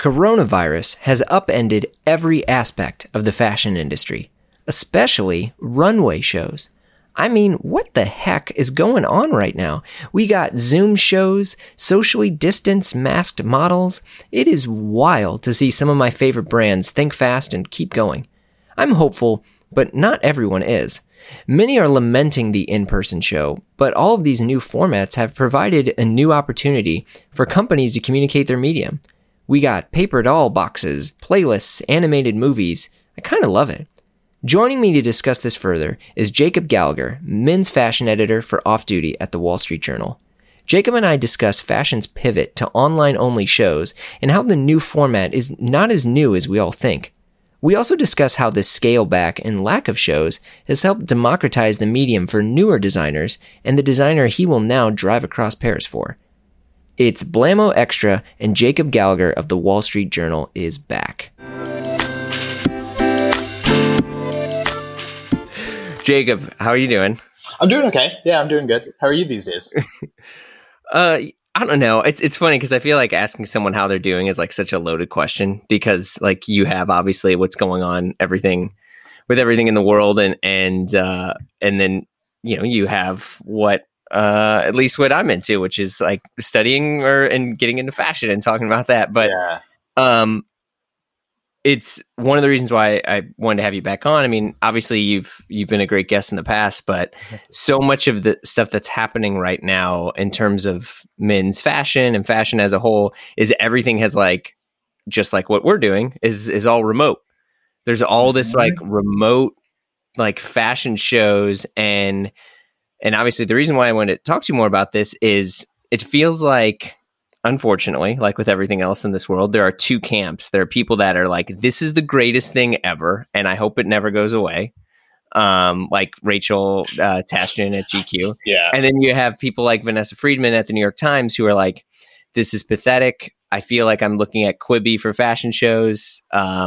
Coronavirus has upended every aspect of the fashion industry, especially runway shows. I mean, what the heck is going on right now? We got Zoom shows, socially distanced masked models. It is wild to see some of my favorite brands think fast and keep going. I'm hopeful, but not everyone is. Many are lamenting the in-person show, but all of these new formats have provided a new opportunity for companies to communicate their medium. We got paper doll boxes, playlists, animated movies. I kind of love it. Joining me to discuss this further is Jacob Gallagher, men's fashion editor for Off Duty at the Wall Street Journal. Jacob and I discuss fashion's pivot to online-only shows and how the new format is not as new as we all think. We also discuss how this scale back and lack of shows has helped democratize the medium for newer designers and the designer he will now drive across Paris for. It's Blammo Extra, and Jacob Gallagher of the Wall Street Journal is back. Jacob, how are you doing? I'm doing okay. Yeah, I'm doing good. How are you these days? I don't know. It's funny because I feel like asking someone how they're doing is like such a loaded question because like you have obviously what's going on, everything in the world, and then you have what at least what I'm into, which is like studying and getting into fashion and talking about that. But yeah. It's one of the reasons why I wanted to have you back on. I mean, obviously you've been a great guest in the past, but so much of the stuff that's happening right now in terms of men's fashion and fashion as a whole is everything has like, just like what we're doing is all remote. There's all this like remote, like fashion shows. And obviously the reason why I wanted to talk to you more about this is it feels like, unfortunately, like with everything else in this world, there are two camps. There are people that are like, this is the greatest thing ever, and I hope it never goes away. Like Rachel Taschen at GQ. Yeah. And then you have people like Vanessa Friedman at the New York Times who are like, this is pathetic. I feel like I'm looking at Quibi for fashion shows.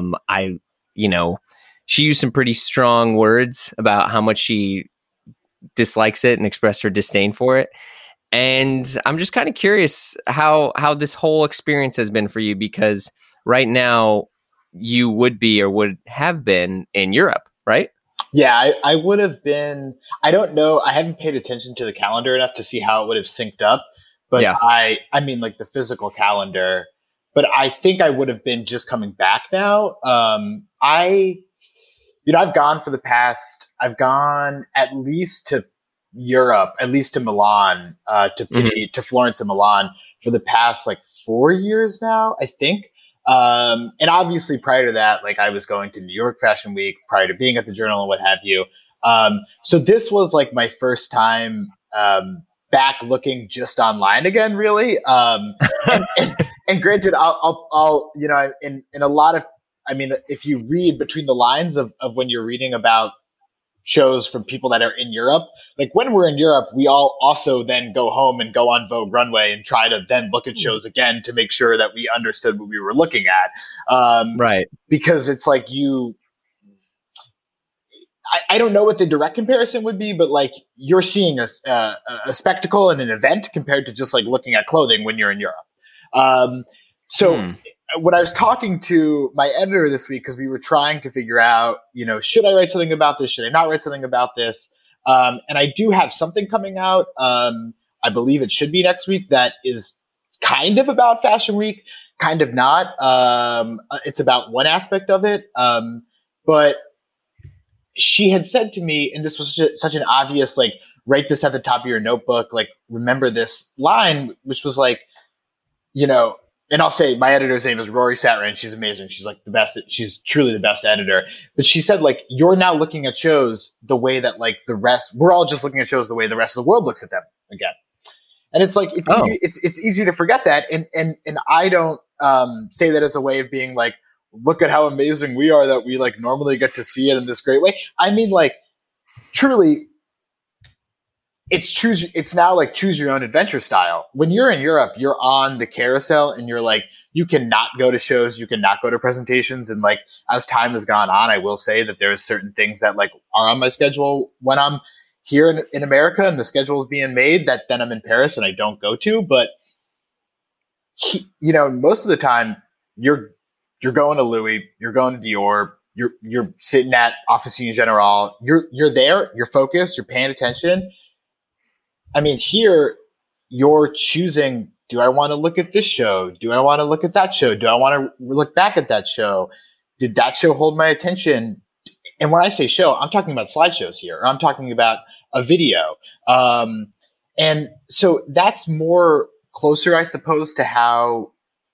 She used some pretty strong words about how much she dislikes it and expressed her disdain for it. And I'm just kind of curious how this whole experience has been for you, because right now you would be or would have been in Europe, right? Yeah, I would have been. I don't know. I haven't paid attention to the calendar enough to see how it would have synced up. But yeah. I mean, like the physical calendar. But I think I would have been just coming back now. I've gone at least to Europe, at least to Milan, to Florence and Milan for the past like 4 years now, I think. And obviously prior to that, like I was going to New York Fashion Week prior to being at the Journal and what have you. So this was like my first time back looking just online again, really. And granted, I'll in a lot of, I mean, if you read between the lines of when you're reading about shows from people that are in Europe, like when we're in Europe, we all also then go home and go on Vogue Runway and try to then look at shows again to make sure that we understood what we were looking at. Right. Because it's like I don't know what the direct comparison would be, but like you're seeing a spectacle and an event compared to just like looking at clothing when you're in Europe. When I was talking to my editor this week, because we were trying to figure out, should I write something about this? Should I not write something about this? And I do have something coming out. I believe it should be next week. That is kind of about Fashion Week, kind of not. It's about one aspect of it. But she had said to me, and this was such an obvious, like, write this at the top of your notebook, like, remember this line, which was like, and I'll say my editor's name is Rory Satran. She's amazing. She's like the best. She's truly the best editor. But she said, like, you're now looking at shows the way that like we're all just looking at shows the way the rest of the world looks at them again. And it's like, it's easy to forget that. And I don't say that as a way of being like, look at how amazing we are that we like normally get to see it in this great way. I mean, like, truly, it's now like choose your own adventure style. When you're in Europe, you're on the carousel and you're like, you cannot go to shows, you cannot go to presentations. And like, as time has gone on, I will say that there are certain things that like are on my schedule when I'm here in America and the schedule is being made that then I'm in Paris and I don't go to. But most of the time you're going to Louis, you're going to Dior, you're sitting at Officine Generale, you're there, you're focused, you're paying attention. I mean, here you're choosing, do I want to look at this show? Do I want to look at that show? Do I want to look back at that show? Did that show hold my attention? And when I say show, I'm talking about slideshows here, or I'm talking about a video. And so that's more closer, I suppose, to how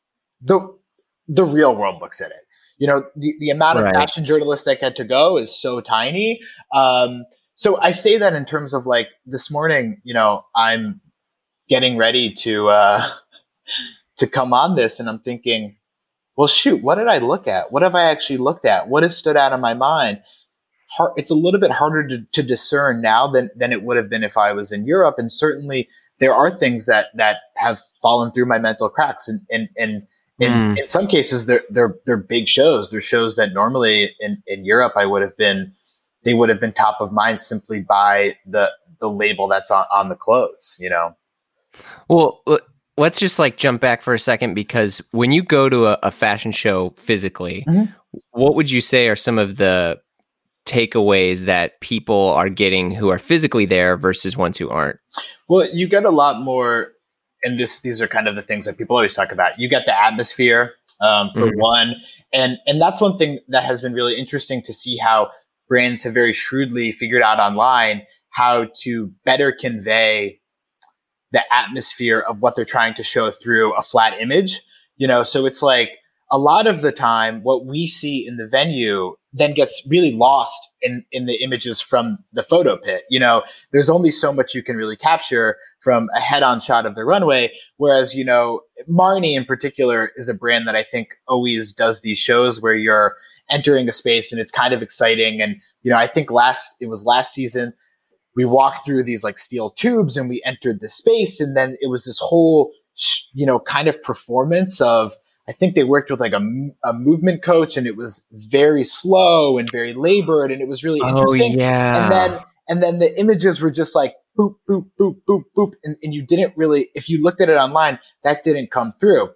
the real world looks at it. You know, the amount of fashion journalists that get to go is so tiny. So I say that in terms of like this morning, you know, I'm getting ready to come on this, and I'm thinking, well, shoot, what did I look at? What have I actually looked at? What has stood out in my mind? It's a little bit harder to discern now than it would have been if I was in Europe. And certainly there are things that have fallen through my mental cracks. And in some cases, they're big shows. They're shows that normally in Europe they would have been top of mind simply by the label that's on the clothes, you know? Well, let's just like jump back for a second, because when you go to a fashion show physically, what would you say are some of the takeaways that people are getting who are physically there versus ones who aren't? Well, you get a lot more, and these are kind of the things that people always talk about. You get the atmosphere, for one, and that's one thing that has been really interesting to see how brands have very shrewdly figured out online how to better convey the atmosphere of what they're trying to show through a flat image. You know, so it's like a lot of the time what we see in the venue then gets really lost in the images from the photo pit. You know, there's only so much you can really capture from a head-on shot of the runway. Whereas, you know, Marni in particular is a brand that I think always does these shows where you're entering a space and it's kind of exciting. And, you know, I think last season, we walked through these like steel tubes and we entered the space. And then it was this whole, you know, kind of performance of, I think they worked with like a movement coach, and it was very slow and very labored, and it was really interesting. Oh, yeah. And then the images were just like boop, boop, boop, boop, boop. And you didn't really, if you looked at it online, that didn't come through.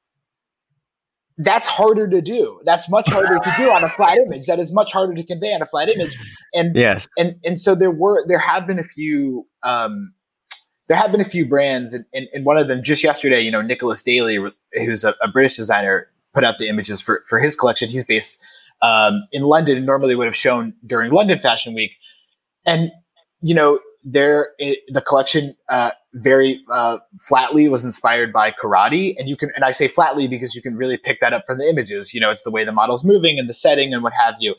That's harder to do. That's much harder to do on a flat image. That is much harder to convey on a flat image. And yes. And so there have been a few brands, and one of them just yesterday, you know, Nicholas Daly, who's a British designer, put out the images for his collection. He's based in London and normally would have shown during London Fashion Week. And, you know, the collection very flatly was inspired by karate. And I say flatly because you can really pick that up from the images. You know, it's the way the model's moving and the setting and what have you.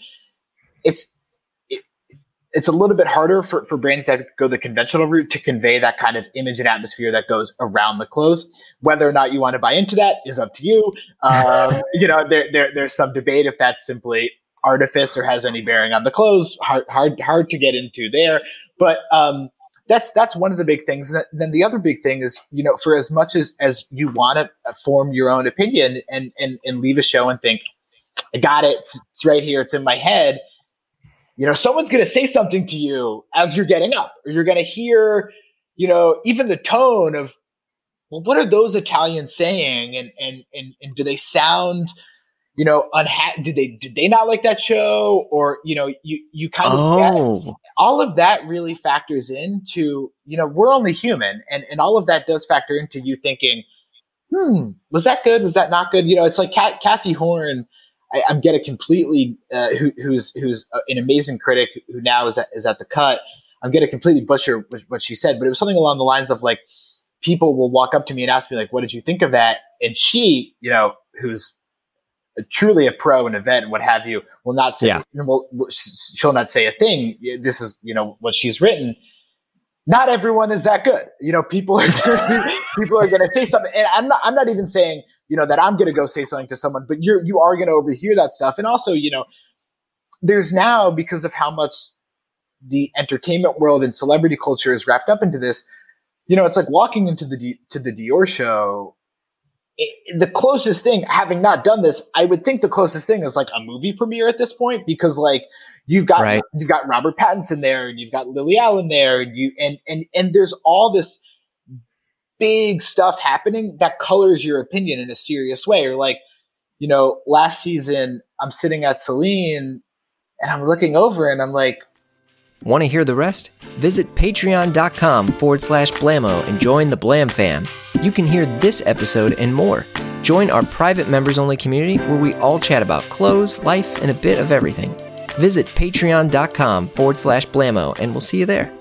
It's a little bit harder for brands that go the conventional route to convey that kind of image and atmosphere that goes around the clothes. Whether or not you want to buy into that is up to you. You know, there's some debate if that's simply artifice or has any bearing on the clothes. Hard to get into there. But that's one of the big things. And then the other big thing is, you know, for as much as you want to form your own opinion and leave a show and think, I got it, it's right here, it's in my head. You know, someone's going to say something to you as you're getting up, or you're going to hear, you know, even the tone of, well, what are those Italians saying? And do they sound, you know, unhappy? Did they not like that show? Or, you know, you kind of get all of that really factors into, you know, we're only human. And all of that does factor into you thinking, was that good? Was that not good? You know, it's like Kathy Horn. I'm getting completely who's an amazing critic who now is at the Cut. I'm going to completely butcher what she said, but it was something along the lines of like, people will walk up to me and ask me like, what did you think of that? And she, you know, who's truly a pro in event and what have you, will not say, she'll not say a thing. This is, you know, what she's written. Not everyone is that good. You know, people are going to say something, and I'm not even saying, you know, that I'm going to go say something to someone, but you are going to overhear that stuff. And also, you know, there's now, because of how much the entertainment world and celebrity culture is wrapped up into this, you know, it's like walking into the Dior show. The closest thing, having not done this, I would think the closest thing is like a movie premiere at this point, because like you've got Robert Pattinson there, and you've got Lily Allen there, and there's all this big stuff happening that colors your opinion in a serious way. Or like, last season I'm sitting at Celine and I'm looking over and I'm like, want to hear the rest? Visit patreon.com/Blamo and join the Blam fam. You can hear this episode and more. Join our private members-only community where we all chat about clothes, life, and a bit of everything. Visit patreon.com/Blamo and we'll see you there.